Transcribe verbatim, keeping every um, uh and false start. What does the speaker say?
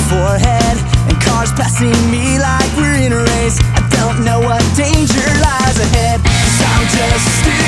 forehead, and cars passing me like we're in a race. I don't know what danger lies ahead, 'cause I'm just still